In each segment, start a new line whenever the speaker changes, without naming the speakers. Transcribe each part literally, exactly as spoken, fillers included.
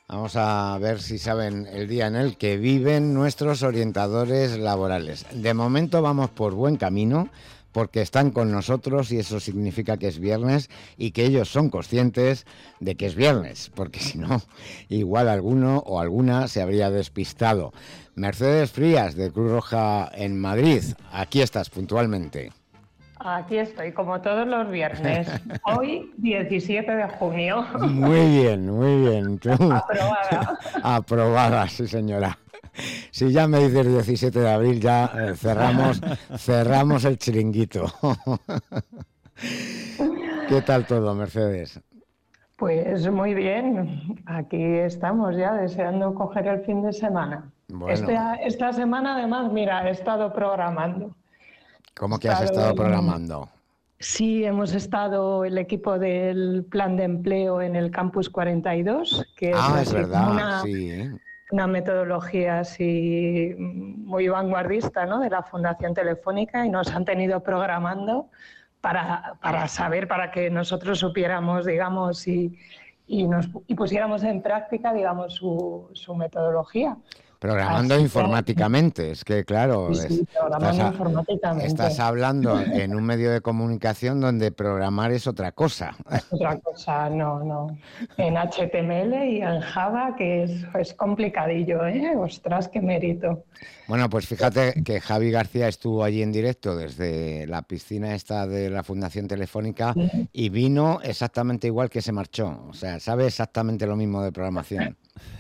Vamos a ver si saben el día en el que viven nuestros orientadores laborales. De momento vamos por buen camino, porque están con nosotros y eso significa que es viernes y que ellos son conscientes de que es viernes, porque si no, igual alguno o alguna se habría despistado. Mercedes Frías, de Cruz Roja en Madrid, aquí estás puntualmente.
Aquí estoy, como todos los viernes. Hoy, diecisiete de junio.
Muy bien, muy bien. ¿Tú?
Aprobada.
Aprobada, sí señora. Si ya me dices diecisiete de abril, ya eh, cerramos, cerramos el chiringuito. ¿Qué tal todo, Mercedes?
Pues muy bien, aquí estamos ya deseando coger el fin de semana.
Bueno.
Este, esta semana además, mira, he estado programando.
¿Cómo que has estado programando?
Sí, hemos estado el equipo del plan de empleo en el Campus cuarenta y dos, que
ah,
es,
es verdad,
una,
sí.
una metodología así muy vanguardista, ¿no?, de la Fundación Telefónica, y nos han tenido programando para, para saber, para que nosotros supiéramos, digamos, y, y, nos, y pusiéramos en práctica, digamos, su, su metodología.
Programando Así informáticamente, que, es que claro,
sí, sí, programando
estás, a,
informáticamente.
estás hablando en un medio de comunicación donde programar es otra cosa.
Es otra cosa, no, no. En H T M L y en Java, que es, es complicadillo, ¿eh? Ostras, qué mérito.
Bueno, pues fíjate que Javi García estuvo allí en directo desde la piscina esta de la Fundación Telefónica, sí, y vino exactamente igual que se marchó. O sea, sabe exactamente lo mismo de programación.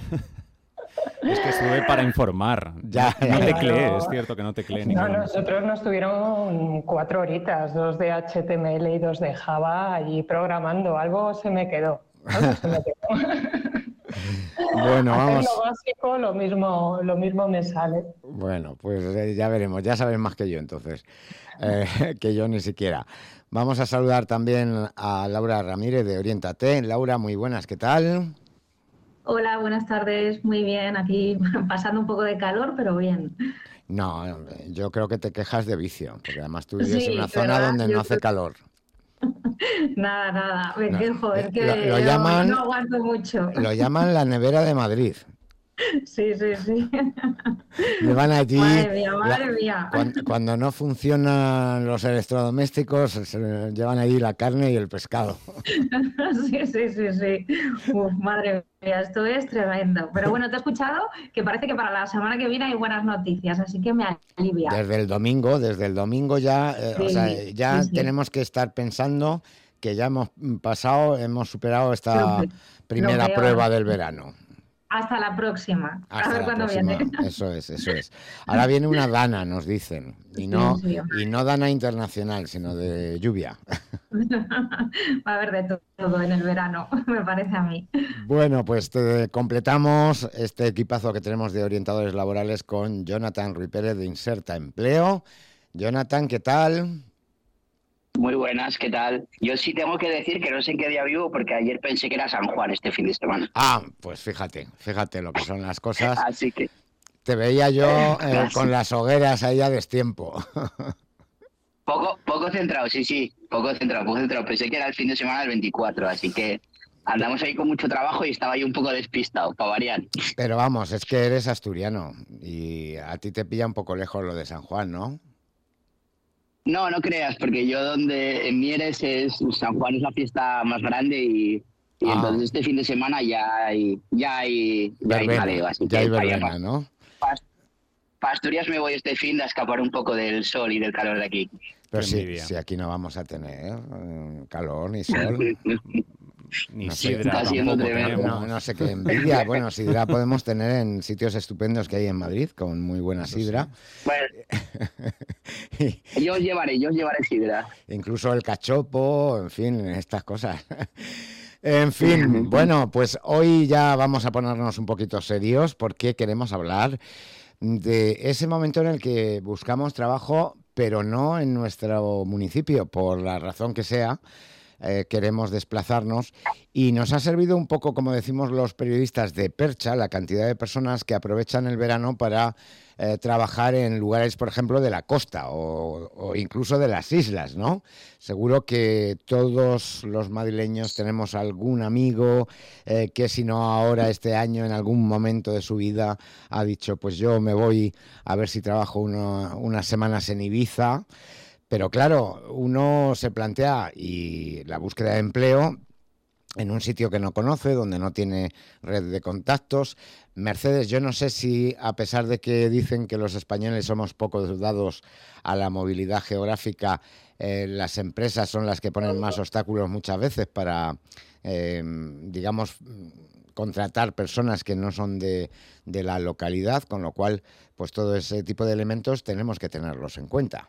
Es que estuve para informar.
Ya,
no
ya,
tecleé, es cierto que no tecleé.
No, nosotros nos tuvieron cuatro horitas, dos de H T M L y dos de Java, allí programando. Algo se me quedó. Algo se me quedó.
Bueno,
Hacer
vamos.
lo básico, lo mismo, lo mismo me sale.
Bueno, pues eh, ya veremos. Ya sabes más que yo, entonces. Eh, que yo ni siquiera. Vamos a saludar también a Laura Ramírez de Oriéntate. Laura, muy buenas, ¿qué tal?
Hola, buenas tardes. Muy bien, aquí pasando un poco de calor, pero bien.
No, yo creo que te quejas de vicio, porque además tú vives
sí,
en una zona
¿verdad?
donde
yo
no hace
creo...
calor.
Nada, nada, me
no,
quejo, es que
lo, lo llaman,
no, no aguanto mucho.
Lo llaman la nevera de Madrid.
Sí, sí, sí.
Me van allí.
Madre mía, madre
la,
mía.
Cuando, cuando no funcionan los electrodomésticos, se llevan allí la carne y el pescado.
Sí, sí, sí, sí. Uf, madre mía, esto es tremendo. Pero bueno, te he escuchado que parece que para la semana que viene hay buenas noticias, así que me alivia.
Desde el domingo, desde el domingo ya, eh,
sí,
o sea, ya
sí, sí.
tenemos que estar pensando que ya hemos pasado, hemos superado esta
Lo,
primera
lo
prueba del verano.
Hasta la próxima.
Hasta
a ver
la
cuándo
próxima.
viene.
Eso es, eso es. Ahora viene una dana, nos dicen. Y no,
sí, sí,
y no dana internacional, sino de lluvia.
Va a haber de todo en el verano, me parece a mí.
Bueno, pues te completamos este equipazo que tenemos de orientadores laborales con Jonathan Ruiz Pérez de Inserta Empleo. Jonathan, ¿qué tal?
Muy buenas, ¿qué tal? Yo sí tengo que decir que no sé en qué día vivo porque ayer pensé que era San Juan este fin de semana.
Ah, pues fíjate, fíjate lo que son las cosas.
Así que...
Te veía yo eh, con las hogueras ahí a destiempo.
Poco, poco centrado, sí, sí, poco centrado, poco centrado. Pensé que era el fin de semana del veinticuatro, así que andamos ahí con mucho trabajo y estaba ahí un poco despistado, para variar.
Pero vamos, es que eres asturiano y a ti te pilla un poco lejos lo de San Juan, ¿no?
No, no creas, porque yo donde en Mieres es San Juan es la fiesta más grande y, y ah. entonces este fin de semana ya hay ya hay, ya
verbena,
hay jaleo, así
ya
que
hay verbena, pa, ¿no?
Para Asturias me voy este fin de escapar un poco del sol y del calor de aquí.
Pero sí, sí, aquí no vamos a tener ¿eh? calor ni sol.
Ni
no
sidra
sé,
tampoco
no, no sé qué envidia. Bueno, sidra podemos tener en sitios estupendos que hay en Madrid, con muy buena sidra.
Bueno, yo os llevaré, yo os llevaré sidra.
Incluso el cachopo, en fin, estas cosas. En fin, bueno, pues hoy ya vamos a ponernos un poquito serios porque queremos hablar de ese momento en el que buscamos trabajo, pero no en nuestro municipio, por la razón que sea. eh, queremos desplazarnos, y nos ha servido un poco, como decimos los periodistas, de percha la cantidad de personas que aprovechan el verano para eh, trabajar en lugares, por ejemplo, de la costa o, o incluso de las islas, ¿no? Seguro que todos los madrileños tenemos algún amigo eh, que, si no ahora, este año, en algún momento de su vida, ha dicho, pues yo me voy a ver si trabajo uno, unas semanas en Ibiza. Pero claro, uno se plantea y la búsqueda de empleo en un sitio que no conoce, donde no tiene red de contactos. Mercedes, yo no sé si, a pesar de que dicen que los españoles somos poco dados a la movilidad geográfica, eh, las empresas son las que ponen más obstáculos muchas veces para, eh, digamos, contratar personas que no son de, de la localidad, con lo cual, pues todo ese tipo de elementos tenemos que tenerlos en cuenta.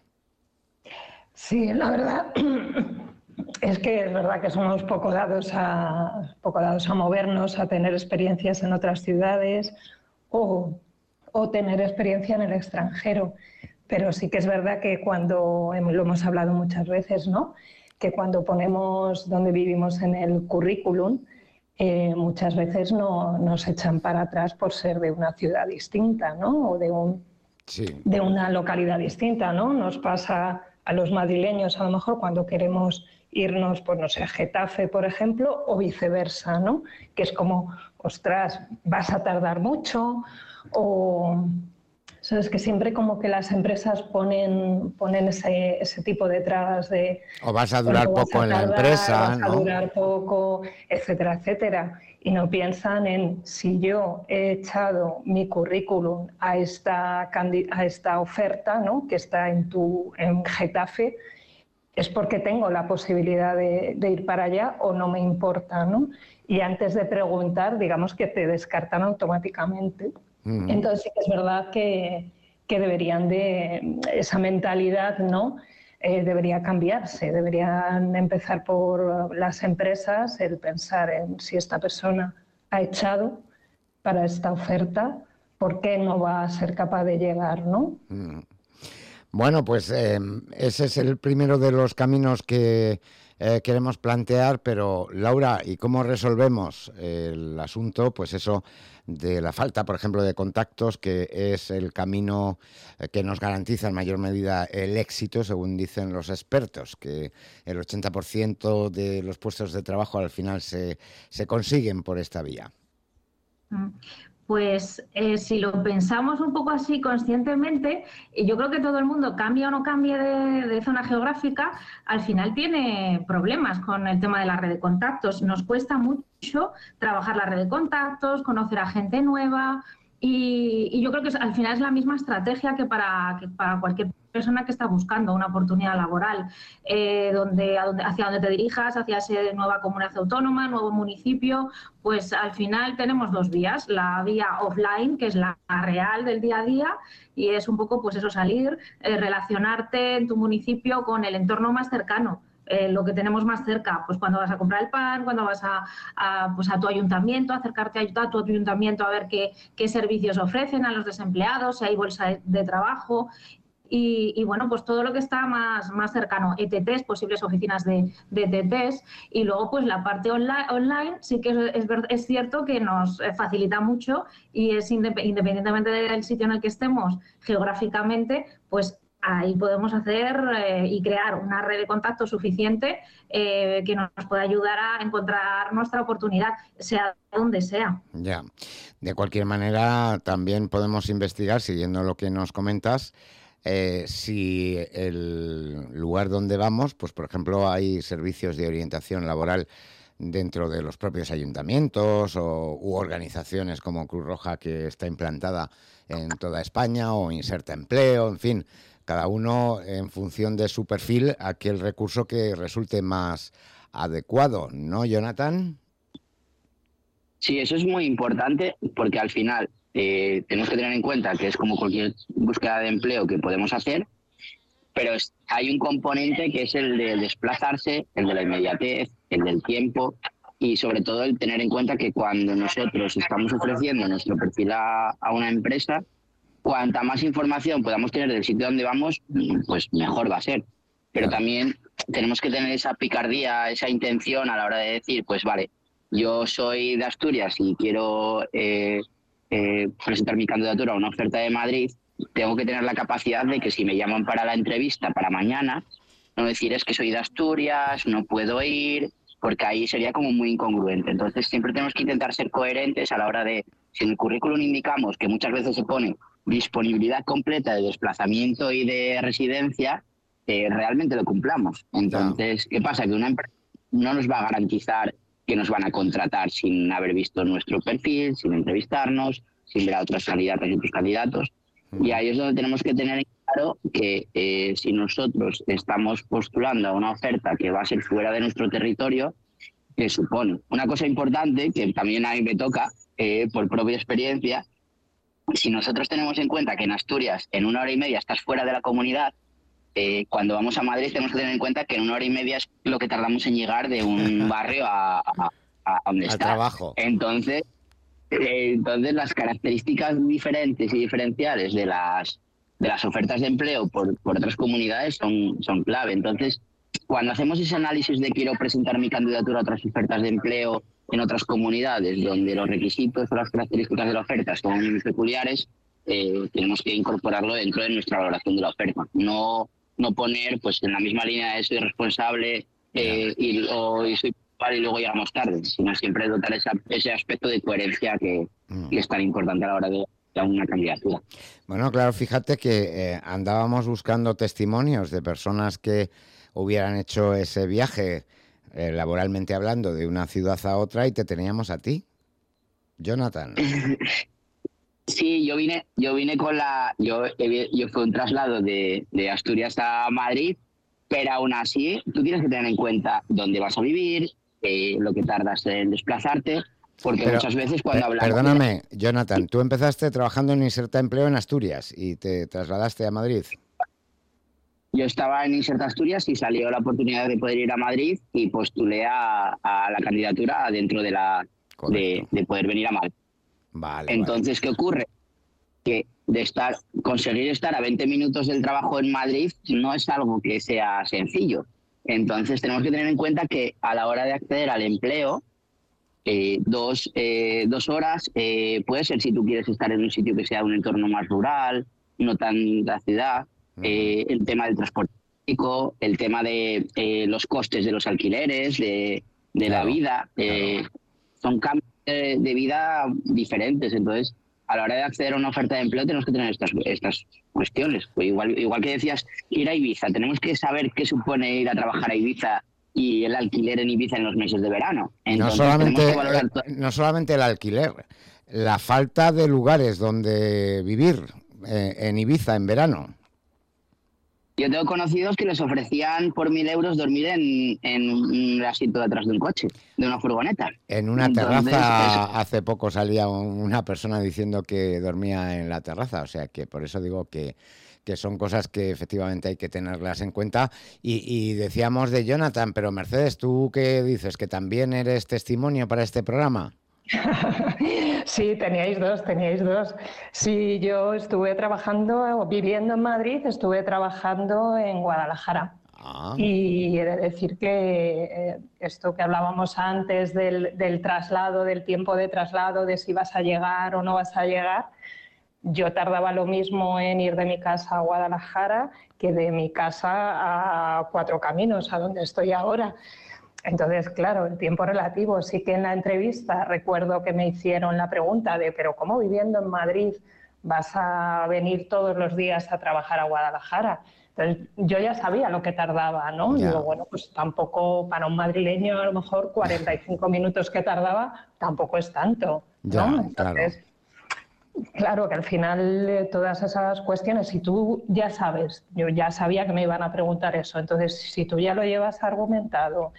Sí, la verdad es que es verdad que somos poco dados a, poco dados a movernos, a tener experiencias en otras ciudades o, o tener experiencia en el extranjero. Pero sí que es verdad que cuando, lo hemos hablado muchas veces, ¿no?, que cuando ponemos dónde vivimos en el currículum, eh, muchas veces no, nos echan para atrás por ser de una ciudad distinta, ¿no?, o de, un,
sí.
de una localidad distinta, ¿no? Nos pasa a los madrileños, a lo mejor, cuando queremos irnos, pues no sé, a Getafe, por ejemplo, o viceversa, ¿no? Que es como, ostras, vas a tardar mucho, o... Sabes que siempre como que las empresas ponen, ponen ese, ese tipo de trabas de...
O vas a durar
vas
poco
a
en la
tardar,
empresa,
vas
¿no?
a durar poco, etcétera, etcétera. Y no piensan en, si yo he echado mi currículum a esta, a esta oferta, ¿no?, que está en, tu, en Getafe, es porque tengo la posibilidad de, de ir para allá o no me importa, ¿no? Y antes de preguntar, digamos que te descartan automáticamente. Uh-huh. Entonces sí que es verdad que, que deberían de, esa mentalidad, ¿no?, eh, debería cambiarse, deberían empezar por las empresas el pensar en si esta persona ha echado para esta oferta, ¿por qué no va a ser capaz de llegar, ¿no?
Uh-huh. Bueno, pues eh, ese es el primero de los caminos que eh, queremos plantear, pero Laura, ¿y cómo resolvemos el asunto? Pues eso de la falta, por ejemplo, de contactos, que es el camino que nos garantiza en mayor medida el éxito, según dicen los expertos, que el ochenta por ciento de los puestos de trabajo al final se, se consiguen por esta vía.
Pues eh, si lo pensamos un poco así conscientemente, yo creo que todo el mundo, cambie o no cambie de, de zona geográfica, al final tiene problemas con el tema de la red de contactos. Nos cuesta mucho trabajar la red de contactos, conocer a gente nueva y, y yo creo que al final es la misma estrategia que para, que para cualquier persona que está buscando una oportunidad laboral, eh, donde, a donde, hacia donde te dirijas, hacia esa nueva comunidad autónoma, nuevo municipio, pues al final tenemos dos vías, la vía offline, que es la real del día a día, y es un poco pues eso, salir, eh, relacionarte en tu municipio con el entorno más cercano. Eh, lo que tenemos más cerca, pues cuando vas a comprar el pan, cuando vas a, a, pues a tu ayuntamiento, acercarte a, a tu ayuntamiento a ver qué, qué servicios ofrecen a los desempleados, si hay bolsa de, de trabajo. Y, y bueno, pues todo lo que está más, más cercano, E T Ts, posibles oficinas de, de E T Ts, y luego pues la parte online, online sí que es, es, es cierto que nos facilita mucho y es independientemente del sitio en el que estemos geográficamente, pues ahí podemos hacer eh, y crear una red de contacto suficiente eh, que nos pueda ayudar a encontrar nuestra oportunidad, sea donde sea.
Ya, de cualquier manera también podemos investigar, siguiendo lo que nos comentas, Eh, si el lugar donde vamos, pues por ejemplo hay servicios de orientación laboral dentro de los propios ayuntamientos o, u organizaciones como Cruz Roja, que está implantada en toda España, o Inserta Empleo, en fin, cada uno en función de su perfil, aquel recurso que resulte más adecuado, ¿no, Jonathan?
Sí, eso es muy importante porque al final Eh, tenemos que tener en cuenta que es como cualquier búsqueda de empleo que podemos hacer, pero es, hay un componente que es el de desplazarse, el de la inmediatez, el del tiempo y sobre todo el tener en cuenta que cuando nosotros estamos ofreciendo nuestro perfil a, a una empresa, cuanta más información podamos tener del sitio donde vamos, pues mejor va a ser. Pero también tenemos que tener esa picardía, esa intención a la hora de decir, pues vale, yo soy de Asturias y quiero eh, eh, presentar mi candidatura a una oferta de Madrid, tengo que tener la capacidad de que si me llaman para la entrevista para mañana, no decir es que soy de Asturias, no puedo ir, porque ahí sería como muy incongruente. Entonces siempre tenemos que intentar ser coherentes a la hora de, si en el currículum indicamos que muchas veces se pone disponibilidad completa de desplazamiento y de residencia, eh, realmente lo cumplamos. Entonces, ¿qué pasa? Que una empresa no nos va a garantizar que nos van a contratar sin haber visto nuestro perfil, sin entrevistarnos, sin ver a otras candidatas y otros candidatos. Y ahí es donde tenemos que tener claro que eh, si nosotros estamos postulando a una oferta que va a ser fuera de nuestro territorio, que supone una cosa importante, que también a mí me toca eh, por propia experiencia, si nosotros tenemos en cuenta que en Asturias en una hora y media estás fuera de la comunidad, eh, cuando vamos a Madrid tenemos que tener en cuenta que en una hora y media es lo que tardamos en llegar de un barrio a, a, a donde
Al
está.
trabajo.
Entonces, eh, entonces las características diferentes y diferenciales de las de las ofertas de empleo por, por otras comunidades son, son clave. Entonces, cuando hacemos ese análisis de quiero presentar mi candidatura a otras ofertas de empleo en otras comunidades donde los requisitos o las características de la oferta son muy peculiares, eh, tenemos que incorporarlo dentro de nuestra valoración de la oferta. No, no poner pues en la misma línea de soy responsable eh, y, o y soy y luego llegamos tarde, sino siempre dotar esa, ese aspecto de coherencia que, mm. que es tan importante a la hora de dar una candidatura.
Bueno, claro, fíjate que eh, andábamos buscando testimonios de personas que hubieran hecho ese viaje, eh, laboralmente hablando, de una ciudad a otra, y te teníamos a ti, Jonathan.
Sí, yo vine, yo vine con la, yo, yo fue un traslado de, de Asturias a Madrid, pero aún así tú tienes que tener en cuenta dónde vas a vivir, eh, lo que tardas en desplazarte, porque pero, muchas veces cuando
per,
hablamos...
Perdóname, de... Jonathan, tú empezaste trabajando en Inserta Empleo en Asturias y te trasladaste a Madrid.
Yo estaba en Inserta Asturias y salió la oportunidad de poder ir a Madrid y postulé a, a la candidatura dentro de la de, de poder venir a Madrid.
Vale,
Entonces,
vale.
¿qué ocurre? Que de estar conseguir estar a veinte minutos del trabajo en Madrid no es algo que sea sencillo. Entonces, tenemos que tener en cuenta que a la hora de acceder al empleo, eh, dos, eh, dos horas eh, puede ser si tú quieres estar en un sitio que sea un entorno más rural, no tan la ciudad, uh-huh. eh, el tema del transporte público, el tema de eh, los costes de los alquileres, de, de claro, la vida. Eh, claro. Son cambios de, de vida diferentes. Entonces, a la hora de acceder a una oferta de empleo tenemos que tener estas, estas cuestiones. Pues igual, igual que decías, ir a Ibiza, tenemos que saber qué supone ir a trabajar a Ibiza y el alquiler en Ibiza en los meses de verano.
Entonces, no, solamente, eh, no solamente el alquiler, la falta de lugares donde vivir eh, en Ibiza en verano.
Yo tengo conocidos que les ofrecían por mil euros dormir en, en un asiento de atrás de un coche, de una furgoneta.
En una Entonces, terraza, eso... hace poco salía una persona diciendo que dormía en la terraza, o sea que por eso digo que, que son cosas que efectivamente hay que tenerlas en cuenta. Y, y decíamos de Jonathan, pero Mercedes, ¿tú qué dices? ¿Que también eres testimonio para este programa?
Sí, teníais dos, teníais dos. Sí, yo estuve trabajando, viviendo en Madrid, estuve trabajando en Guadalajara. Ah. Y he de decir que eh, esto que hablábamos antes del, del traslado, del tiempo de traslado, de si vas a llegar o no vas a llegar, yo tardaba lo mismo en ir de mi casa a Guadalajara que de mi casa a Cuatro Caminos, a donde estoy ahora. Entonces, claro, el tiempo relativo. Sí que en la entrevista recuerdo que me hicieron la pregunta de ¿pero cómo viviendo en Madrid vas a venir todos los días a trabajar a Guadalajara? Entonces, yo ya sabía lo que tardaba, ¿no? Yeah. Digo, bueno, pues tampoco para un madrileño a lo mejor cuarenta y cinco minutos que tardaba tampoco es tanto, ¿no?
Yeah,
Entonces,
claro.
claro que al final eh, todas esas cuestiones, si tú ya sabes, yo ya sabía que me iban a preguntar eso, entonces si tú ya lo llevas argumentado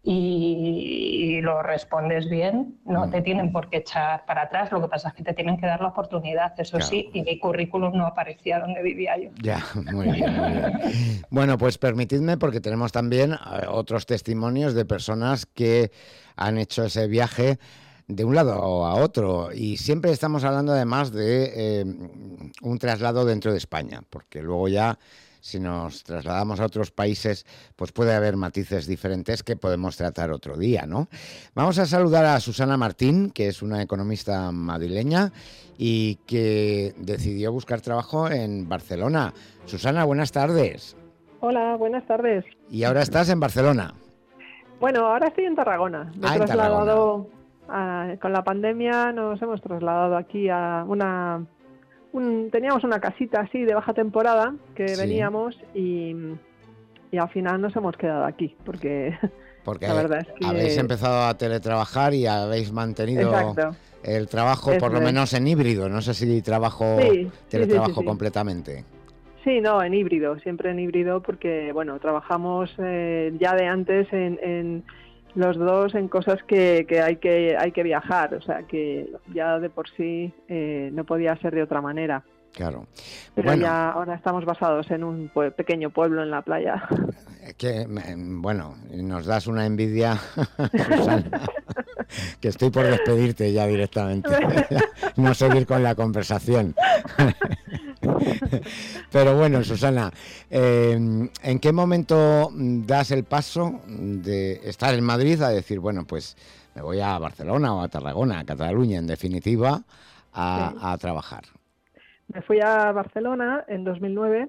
y, y lo respondes bien, no mm. te tienen por qué echar para atrás. Lo que pasa es que te tienen que dar la oportunidad, eso claro. sí, y mi currículum no aparecía donde vivía yo.
Ya, muy bien, muy bien. Bueno, pues permitidme, porque tenemos también otros testimonios de personas que han hecho ese viaje de un lado a otro, y siempre estamos hablando además de eh, un traslado dentro de España, porque luego ya si nos trasladamos a otros países, pues puede haber matices diferentes que podemos tratar otro día, ¿no? Vamos a saludar a Susana Martín, que es una economista madrileña y que decidió buscar trabajo en Barcelona. Susana, buenas tardes.
Hola, buenas tardes.
Y ahora estás en Barcelona.
Bueno, ahora estoy en Tarragona. Me
Ah,
he
en
trasladado a- con la pandemia, nos hemos trasladado aquí a una... un- teníamos una casita así de baja temporada que
Sí.
veníamos y, y al final nos hemos quedado aquí porque
Porque
la verdad es que...
habéis empezado a teletrabajar y habéis mantenido
Exacto.
el trabajo,
Eso
por lo
es.
menos en híbrido. No sé si trabajo,
Sí, sí,
teletrabajo
sí, sí.
completamente.
Sí, no, en híbrido, siempre en híbrido porque, bueno, trabajamos eh, ya de antes en, en los dos en cosas que, que hay que hay que viajar, o sea que ya de por sí eh, no podía ser de otra manera.
Claro.
Pero
Bueno,
ya ahora estamos basados en un pue- pequeño pueblo en la playa.
que, mm, bueno, nos das una envidia, Susana, que estoy por despedirte ya directamente. No seguir con la conversación. Pero bueno, Susana, eh, ¿en qué momento das el paso de estar en Madrid a decir, bueno, pues me voy a Barcelona o a Tarragona, a Cataluña, en definitiva, a,
Sí.
a trabajar?
Me fui a Barcelona en dos mil nueve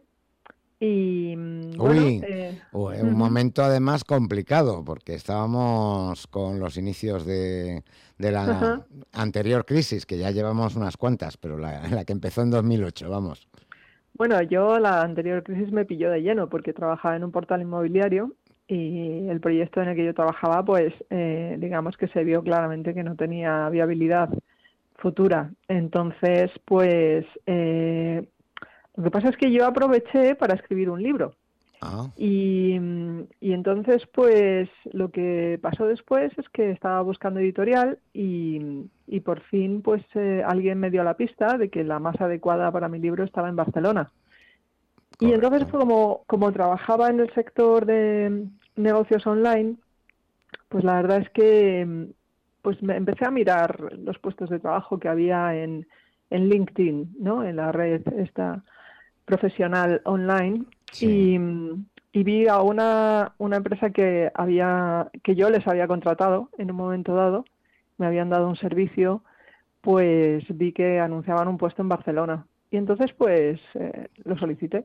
y mm, bueno,
Uy,
eh,
u- un
ujú.
momento además complicado, porque estábamos con los inicios de, de la
Ajá.
anterior crisis, que ya llevamos unas cuantas, pero la, la que empezó en dos mil ocho, vamos.
Bueno, yo la anterior crisis me pilló de lleno porque trabajaba en un portal inmobiliario y el proyecto en el que yo trabajaba, pues eh, digamos que se vio claramente que no tenía viabilidad futura. Entonces, pues eh, lo que pasa es que yo aproveché para escribir un libro.
Ah,
Y, mm, y entonces, pues lo que pasó después es que estaba buscando editorial y, y por fin, pues eh, alguien me dio la pista de que la más adecuada para mi libro estaba en Barcelona. Y entonces,
correcto.
fue como, como trabajaba en el sector de mm, negocios online, pues la verdad es que mm, pues me empecé a mirar los puestos de trabajo que había en, en LinkedIn, ¿no? En la red esta profesional online
Sí,
y, mm, y vi a una, una empresa que había que yo les había contratado en un momento dado, me habían dado un servicio, pues vi que anunciaban un puesto en Barcelona y entonces pues eh, lo solicité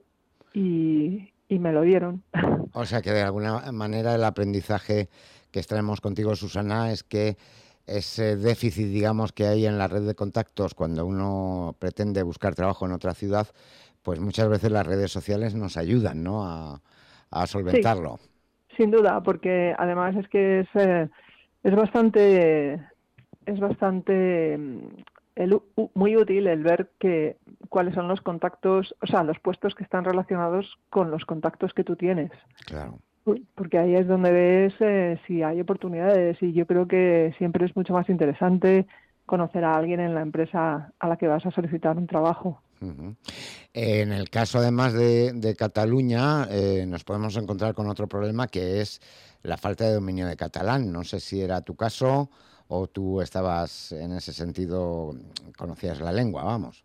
y, y me lo dieron.
o sea que de alguna manera el aprendizaje que extraemos contigo, Susana, es que ese déficit, digamos, que hay en la red de contactos cuando uno pretende buscar trabajo en otra ciudad, pues muchas veces las redes sociales nos ayudan, ¿no?, a, a
Sí,
solventarlo.
sin duda, porque además es que es, eh, es bastante es bastante mm, el u- u- muy útil el ver que cuáles son los contactos, o sea, los puestos que están relacionados con los contactos que tú tienes.
Claro.
Uy, porque ahí es donde ves eh, si hay oportunidades y yo creo que siempre es mucho más interesante conocer a alguien en la empresa a la que vas a solicitar un trabajo.
Ujú. En el caso además de, de Cataluña, eh, nos podemos encontrar con otro problema que es la falta de dominio de catalán. No sé si era tu caso o tú estabas en ese sentido, conocías la lengua, vamos.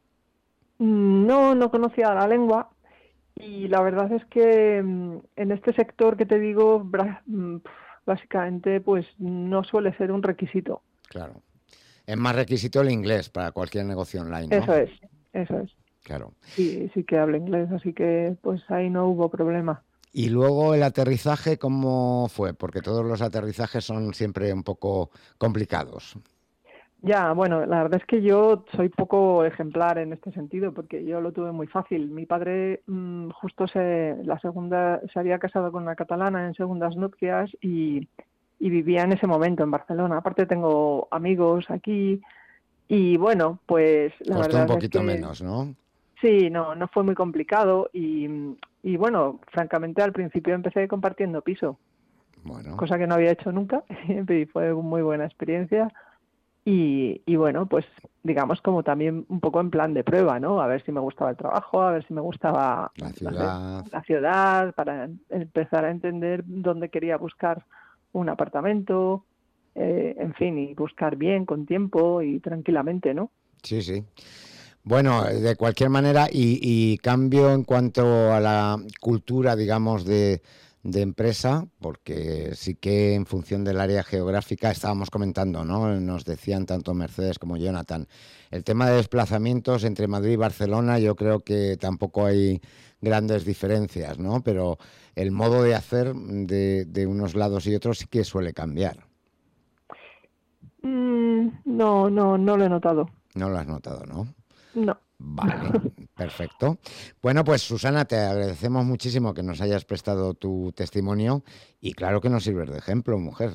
Mm, No, no conocía la lengua y la verdad es que mm, en este sector que te digo, bra- mm, pf, básicamente pues no suele ser un requisito.
Claro. Es más requisito el inglés para cualquier negocio online, ¿no?
Eso es, eso es.
Claro.
Sí, sí que hablo inglés, así que pues ahí no hubo problema.
Y luego el aterrizaje, ¿cómo fue? Porque todos los aterrizajes son siempre un poco complicados.
Ya, bueno, la verdad es que yo soy poco ejemplar en este sentido porque yo lo tuve muy fácil. Mi padre mm, justo se, la segunda, se había casado con una catalana en segundas nupcias y, y vivía en ese momento en Barcelona. Aparte tengo amigos aquí y bueno, pues la
Costó un
verdad es
poquito
que
menos, ¿no?
sí, no, no fue muy complicado y, y bueno, francamente al principio empecé compartiendo piso,
Bueno,
cosa que no había hecho nunca y fue muy buena experiencia. Y, y bueno, pues digamos como también un poco en plan de prueba, ¿no? A ver si me gustaba el trabajo, a ver si me gustaba,
la
no sé,
ciudad.
la ciudad, para empezar a entender dónde quería buscar un apartamento, eh, en fin, y buscar bien, con tiempo y tranquilamente, ¿no?
Sí, sí. Bueno, de cualquier manera, y, y cambio en cuanto a la cultura, digamos, de, de empresa, porque sí que en función del área geográfica estábamos comentando, ¿no? Nos decían tanto Mercedes como Jonathan. El tema de desplazamientos entre Madrid y Barcelona, yo creo que tampoco hay grandes diferencias, ¿no? Pero el modo de hacer de, de unos lados y otros sí que suele cambiar.
Mm, no, no, no lo he notado.
No lo has notado, ¿no?
No.
Vale, perfecto. Bueno, pues Susana, te agradecemos muchísimo que nos hayas prestado tu testimonio y claro que nos sirves de ejemplo, mujer.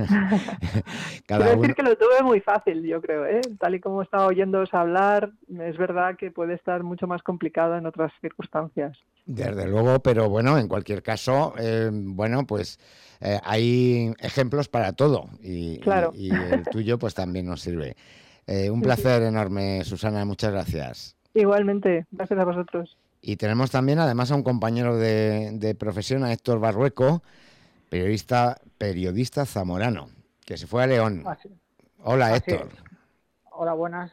Quiero decir
uno...
que lo tuve muy fácil, yo creo, ¿eh? Tal y como estaba oyéndoos hablar, es verdad que puede estar mucho más complicado en otras circunstancias.
Desde luego, pero bueno, en cualquier caso, eh, bueno, pues eh, hay ejemplos para todo y,
Claro.
y, y el tuyo pues también nos sirve. Eh, un
Sí,
placer
sí.
enorme, Susana, muchas gracias.
Igualmente, gracias a vosotros.
Y tenemos también además a un compañero de, de profesión, a Héctor Barrueco, periodista, periodista zamorano, que se fue a León.
Así,
Hola,
así
Héctor.
es. Hola, buenas.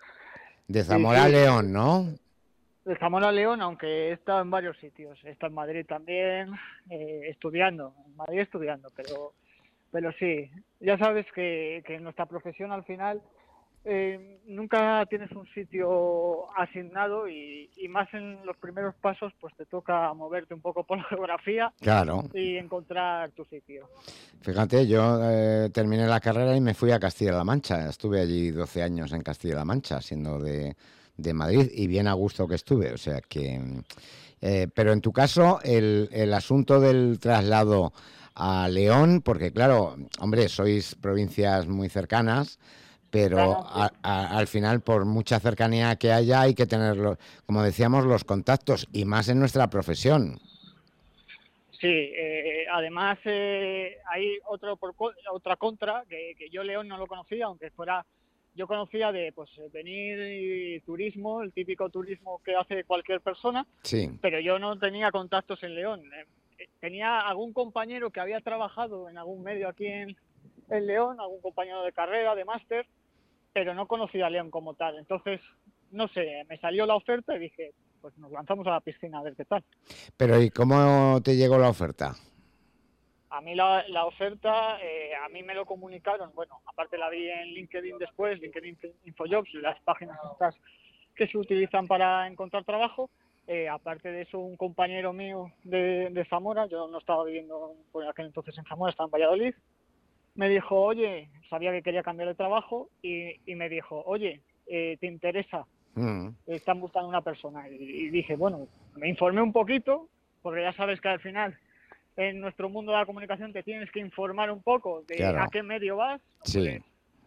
De
Sí,
Zamora a
sí,
León, ¿no?
de Zamora a León, aunque he estado en varios sitios. He estado en Madrid también, eh, estudiando. En Madrid estudiando, pero, pero sí. Ya sabes que, que en nuestra profesión al final eh, nunca tienes un sitio asignado y, y más en los primeros pasos pues te toca moverte un poco por la geografía
Claro.
y encontrar tu sitio.
Fíjate, yo eh, terminé la carrera y me fui a Castilla-La Mancha. Estuve allí doce años en Castilla-La Mancha, siendo de, de Madrid, y bien a gusto que estuve. O sea que... Eh, pero en tu caso, el, el asunto del traslado a León, porque claro, hombre, sois provincias muy cercanas, pero
Claro, sí.
a, a, al final, por mucha cercanía que haya, hay que tener, como decíamos, los contactos, y más en nuestra profesión.
Sí, eh, además eh, hay otro por, otra contra, que, que yo León no lo conocía, aunque fuera, yo conocía de pues venir y turismo, el típico turismo que hace cualquier persona,
sí.
Pero yo no tenía contactos en León. Eh, tenía algún compañero que había trabajado en algún medio aquí en, en León, algún compañero de carrera, de máster, pero no conocía a León como tal. Entonces, no sé, me salió la oferta y dije, pues nos lanzamos a la piscina a ver qué tal.
Pero ¿y cómo te llegó la oferta?
A mí la, la oferta, eh, a mí me lo comunicaron, bueno, aparte la vi en LinkedIn después, LinkedIn Infojobs, las páginas estas que se utilizan para encontrar trabajo. Eh, aparte de eso, un compañero mío de, de Zamora, yo no estaba viviendo por aquel entonces en Zamora, estaba en Valladolid, me dijo, oye, sabía que quería cambiar de trabajo y, y me dijo, oye, eh, ¿te interesa? Mm. Están buscando una persona. Y, y dije, bueno, me informé un poquito, porque ya sabes que al final en nuestro mundo de la comunicación te tienes que informar un poco de claro. a qué medio vas.
Sí.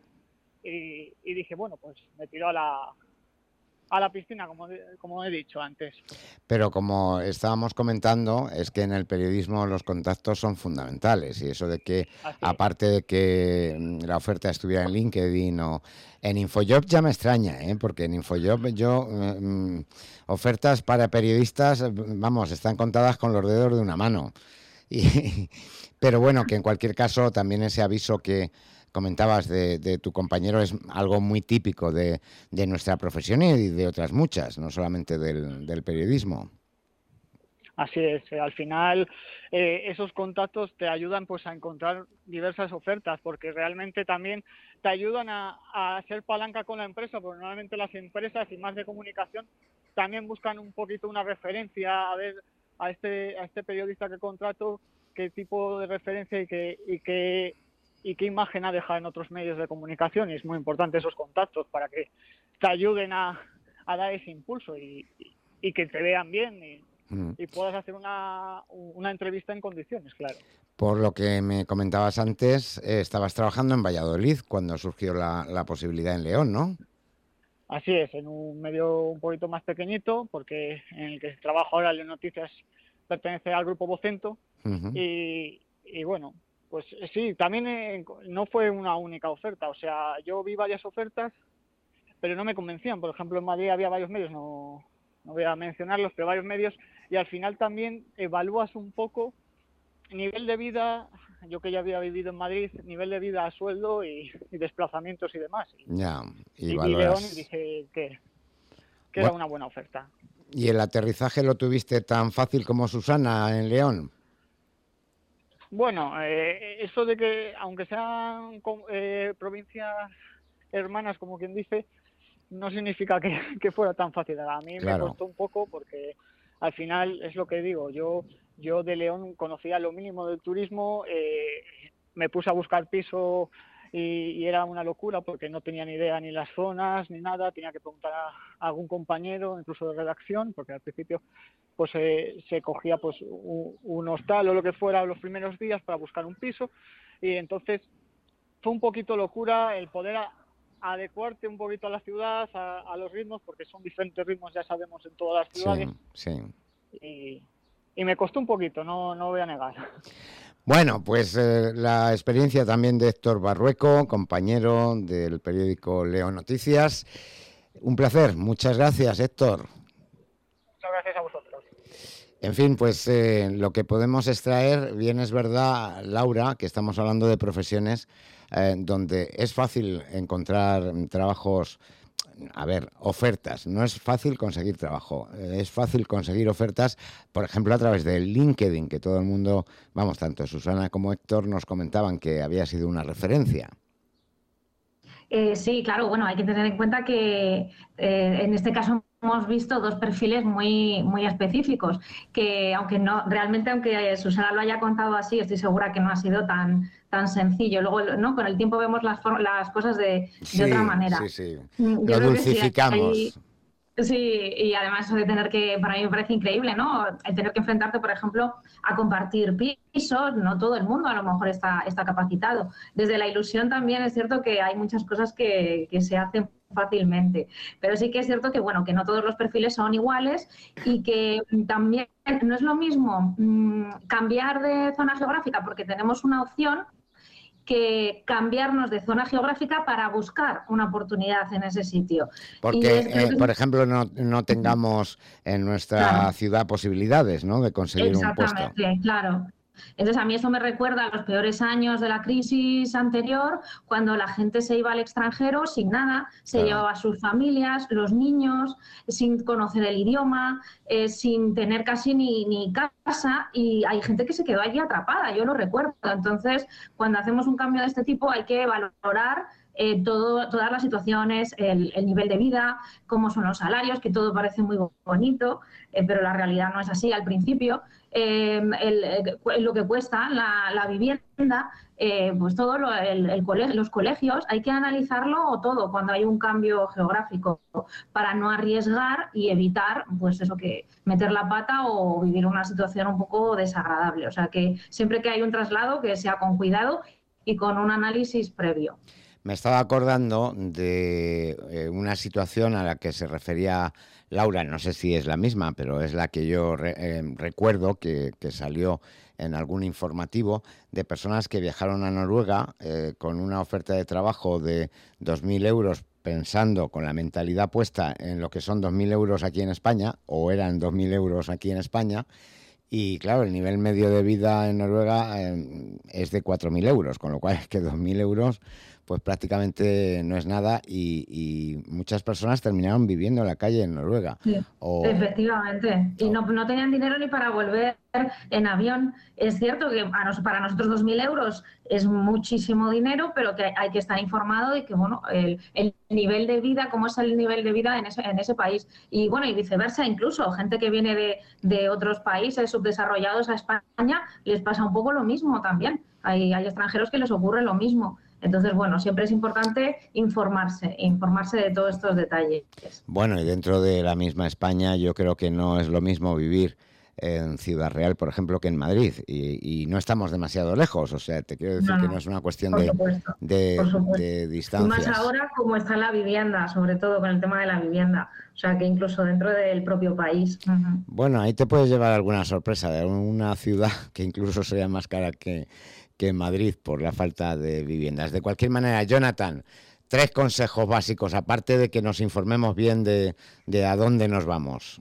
Y, y dije, bueno, pues me tiró a la... a la piscina, como, como he dicho antes.
Pero como estábamos comentando, es que en el periodismo los contactos son fundamentales y eso de que, Así aparte es. de que la oferta estuviera en LinkedIn o en Infojob ya me extraña, ¿eh? Porque en Infojob yo, eh, ofertas para periodistas, vamos, están contadas con los dedos de una mano. Y, pero bueno, que en cualquier caso también ese aviso que comentabas de, de tu compañero es algo muy típico de, de nuestra profesión y de otras muchas, no solamente del, del periodismo.
Así es, al final eh, esos contactos te ayudan pues a encontrar diversas ofertas porque realmente también te ayudan a, a hacer palanca con la empresa, porque normalmente las empresas y más de comunicación también buscan un poquito una referencia a ver a este, a este periodista que contrato qué tipo de referencia y qué, y qué y qué imagen ha dejado en otros medios de comunicación, y es muy importante esos contactos para que te ayuden a, a dar ese impulso y, y, y que te vean bien y, mm. y puedas hacer una, una entrevista en condiciones, claro.
Por lo que me comentabas antes, eh, estabas trabajando en Valladolid cuando surgió la, la posibilidad en León, ¿no?
Así es, en un medio un poquito más pequeñito, porque en el que trabajo ahora, León Noticias, pertenece al grupo Vocento, uh-huh. y, y bueno, pues sí, también eh, no fue una única oferta, o sea, yo vi varias ofertas, pero no me convencían. Por ejemplo, en Madrid había varios medios, no, no voy a mencionarlos, pero varios medios, y al final también evalúas un poco nivel de vida, yo que ya había vivido en Madrid, nivel de vida a sueldo y, y desplazamientos y demás.
Ya, y,
y
valoras...
vi León y dije que... que
bueno,
era una buena oferta.
¿Y el aterrizaje lo tuviste tan fácil como Susana en León?
Bueno, eh, eso de que, aunque sean eh, provincias hermanas, como quien dice, no significa que, que fuera tan fácil. A mí
Claro.
me costó un poco porque al final es lo que digo, yo yo de León conocía lo mínimo del turismo, eh, me puse a buscar piso y, y era una locura porque no tenía ni idea ni las zonas ni nada, tenía que preguntar a, a algún compañero, incluso de redacción, porque al principio pues eh, se cogía pues un, un hostal o lo que fuera los primeros días para buscar un piso, y entonces fue un poquito locura el poder a, adecuarte un poquito a la ciudad, a, a los ritmos, porque son diferentes ritmos, ya sabemos, en todas las ciudades.
Sí, sí.
Y, y me costó un poquito, no, no voy a negar.
Bueno, pues eh, la experiencia también de Héctor Barrueco, compañero del periódico Leo Noticias. Un placer, muchas gracias, Héctor.
Muchas gracias a vosotros.
En fin, pues eh, lo que podemos extraer, bien es verdad, Laura, que estamos hablando de profesiones eh, donde es fácil encontrar trabajos, a ver, ofertas. No es fácil conseguir trabajo, eh, es fácil conseguir ofertas, por ejemplo, a través de LinkedIn, que todo el mundo, vamos, tanto Susana como Héctor nos comentaban que había sido una referencia.
Eh, sí, claro, bueno, hay que tener en cuenta que eh, en este caso hemos visto dos perfiles muy, muy específicos, que aunque no, realmente aunque Susana lo haya contado así, estoy segura que no ha sido tan, tan sencillo. Luego, ¿no? Con el tiempo vemos las, las cosas de,
Sí,
de otra manera.
sí, sí.
Yo
Lo
creo que sí,
dulcificamos.
hay- Sí, y además eso de tener que, para mí me parece increíble, ¿no? El tener que enfrentarte, por ejemplo, a compartir pisos, no todo el mundo a lo mejor está, está capacitado. Desde la ilusión también es cierto que hay muchas cosas que, que se hacen fácilmente, pero sí que es cierto que, bueno, que no todos los perfiles son iguales y que también no es lo mismo mmm, cambiar de zona geográfica porque tenemos una opción que cambiarnos de zona geográfica para buscar una oportunidad en ese sitio.
Porque,
es,
eh, por ejemplo, no, no tengamos en nuestra
claro.
ciudad posibilidades, ¿no?, de conseguir un puesto.
Exactamente, claro. Entonces, a mí eso me recuerda a los peores años de la crisis anterior, cuando la gente se iba al extranjero sin nada, se
Claro.
llevaba a sus familias, los niños, sin conocer el idioma, eh, sin tener casi ni, ni casa, y hay gente que se quedó allí atrapada, yo lo recuerdo. Entonces, cuando hacemos un cambio de este tipo hay que valorar Eh, todo, todas las situaciones, el, el nivel de vida, cómo son los salarios, que todo parece muy bonito, eh, pero la realidad no es así al principio. Eh, el, el, lo que cuesta la, la vivienda, eh, pues todo lo, el, el colegio, los colegios, hay que analizarlo todo cuando hay un cambio geográfico para no arriesgar y evitar, pues eso, que meter la pata o vivir una situación un poco desagradable. O sea, que siempre que hay un traslado, que sea con cuidado y con un análisis previo.
Me estaba acordando de eh, una situación a la que se refería Laura, no sé si es la misma, pero es la que yo re, eh, recuerdo que, que salió en algún informativo, de personas que viajaron a Noruega eh, con una oferta de trabajo de dos mil euros, pensando con la mentalidad puesta en lo que son dos mil euros aquí en España, o eran dos mil euros aquí en España. Y claro, el nivel medio de vida en Noruega eh, es de cuatro mil euros, con lo cual es que dos mil euros pues prácticamente no es nada, y, y muchas personas terminaron viviendo en la calle en Noruega.
Sí,
o,
efectivamente. Y
o,
no, no tenían dinero ni para volver en avión. Es cierto que para nosotros dos mil euros es muchísimo dinero, pero que hay que estar informado de que, bueno, el, el nivel de vida, cómo es el nivel de vida en ese, en ese país. Y bueno, y viceversa, incluso gente que viene de, de otros países subdesarrollados a España, les pasa un poco lo mismo también. Hay, hay extranjeros que les ocurre lo mismo. Entonces, bueno, siempre es importante informarse, informarse de todos estos detalles.
Bueno, y dentro de la misma España, yo creo que no es lo mismo vivir en Ciudad Real, por ejemplo, que en Madrid, y, y no estamos demasiado lejos, o sea, te quiero decir
no,
que no es una cuestión
por
de,
supuesto,
de,
por supuesto.
de distancias.
Y más ahora como está la vivienda, sobre todo con el tema de la vivienda, o sea, que incluso dentro del propio país. Uh-huh.
Bueno, ahí te puedes llevar alguna sorpresa de una ciudad que incluso sería más cara que, que Madrid por la falta de viviendas. De cualquier manera, Jonathan, tres consejos básicos, aparte de que nos informemos bien de, de a dónde nos vamos.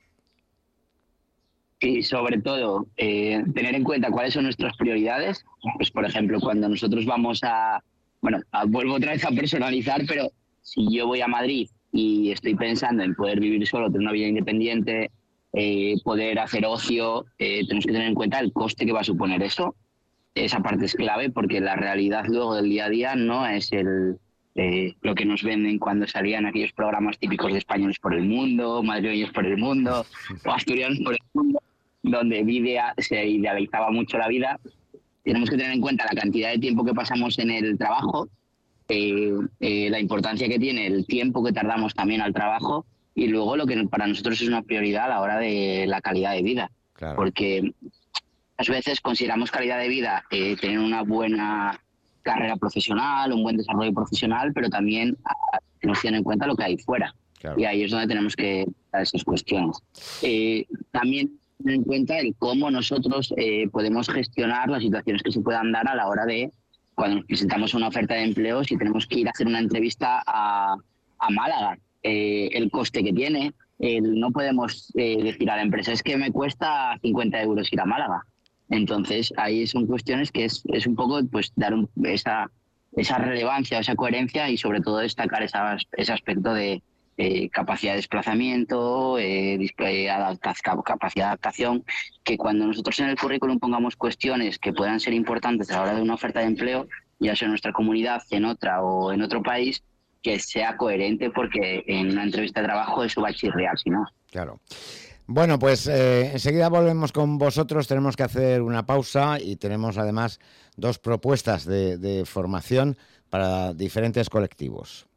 Y sobre todo, eh, tener en cuenta cuáles son nuestras prioridades. Pues, por ejemplo, cuando nosotros vamos a... Bueno, a, vuelvo otra vez a personalizar, pero si yo voy a Madrid y estoy pensando en poder vivir solo, tener una vida independiente, eh, poder hacer ocio, eh, tenemos que tener en cuenta el coste que va a suponer eso. Esa parte es clave porque la realidad luego del día a día no es el, eh, lo que nos venden cuando salían aquellos programas típicos de españoles por el mundo, madrileños por el mundo o asturianos por el mundo, donde idea, se idealizaba mucho la vida. Tenemos que tener en cuenta la cantidad de tiempo que pasamos en el trabajo, eh, eh, la importancia que tiene el tiempo que tardamos también al trabajo y luego lo que para nosotros es una prioridad a la hora de la calidad de vida. Claro. Porque muchas veces consideramos calidad de vida eh, tener una buena carrera profesional, un buen desarrollo profesional, pero también tenemos que tener en cuenta lo que hay fuera. Claro. Y ahí es donde tenemos que dar esas cuestiones. Eh, también tener en cuenta el cómo nosotros eh, podemos gestionar las situaciones que se puedan dar a la hora de cuando nos presentamos una oferta de empleo, si tenemos que ir a hacer una entrevista a, a Málaga, eh, el coste que tiene, el, no podemos eh, decir a la empresa es que me cuesta cincuenta euros ir a Málaga. Entonces ahí son cuestiones que es, es un poco pues dar un, esa, esa relevancia, esa coherencia y sobre todo destacar esa, ese aspecto de Eh, capacidad de desplazamiento, eh, eh, adaptación, capacidad de adaptación, que cuando nosotros en el currículum pongamos cuestiones que puedan ser importantes a la hora de una oferta de empleo, ya sea en nuestra comunidad, en otra o en otro país, que sea coherente porque en una entrevista de trabajo eso va a chirriar, si no.
Claro. Bueno, pues eh, enseguida volvemos con vosotros, tenemos que hacer una pausa y tenemos además dos propuestas de, de formación para diferentes colectivos.